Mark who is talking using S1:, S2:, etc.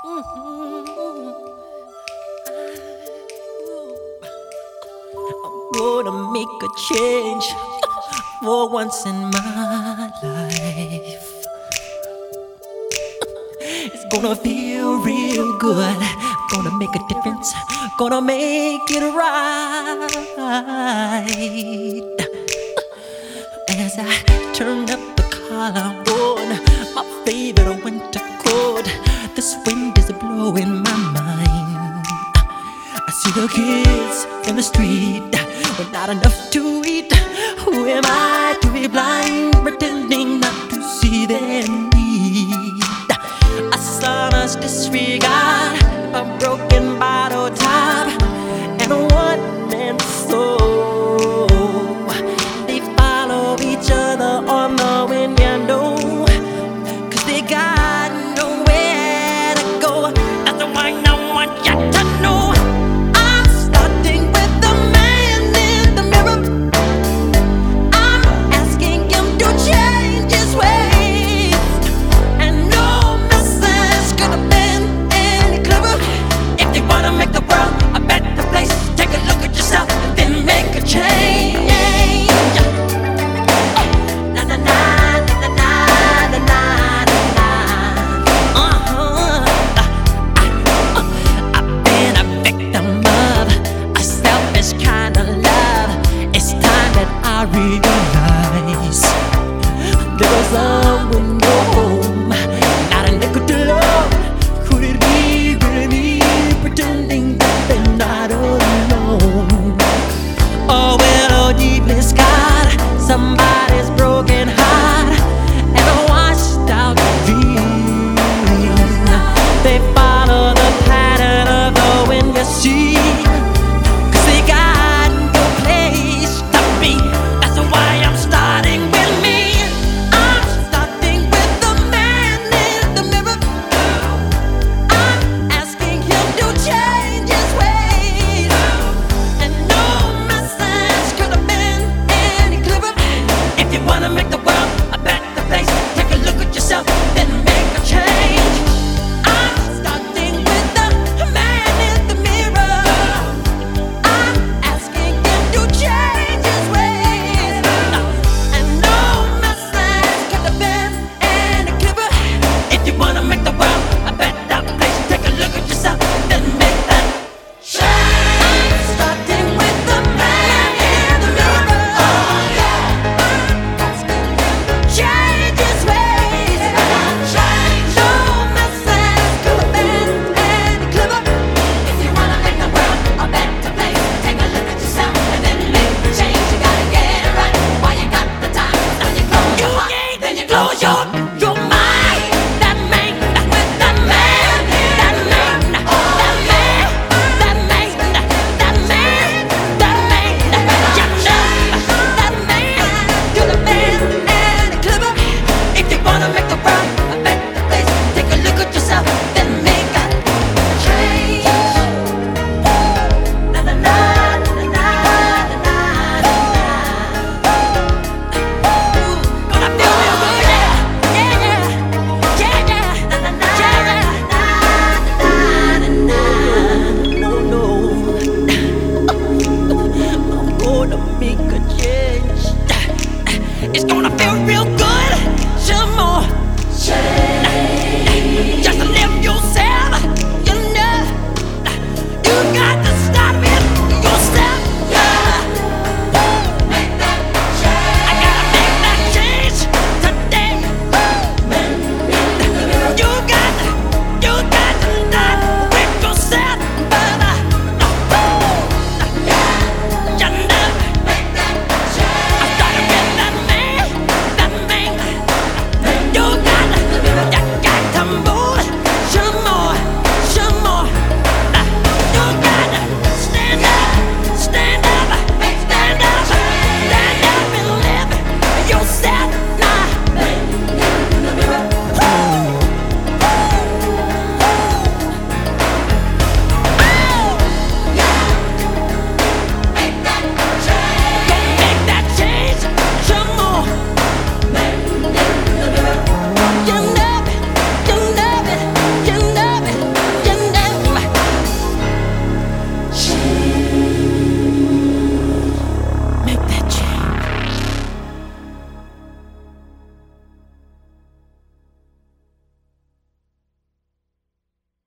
S1: Gonna make a change for once in my life. It's gonna feel real good. Gonna make a difference. Gonna make it right. As I turn up the collar on my favorite winter coat, this wind is blowing my mind. I see the kids in the street with not enough to eat. Who am I to be blind, pretending not to see their need? A son's disregard, a broken bottle top, and a one-man soul. They follow each other on the wind, you know, 'cause they got nowhere to go. That's why I want you to know. Realize there was someone no home, not a nickel to love. Could it be really me, pretending that they're not alone? Oh well, oh deeply scarred, somebody's broken heart and a washed out dream. They follow the pattern of the wind, you see. Close your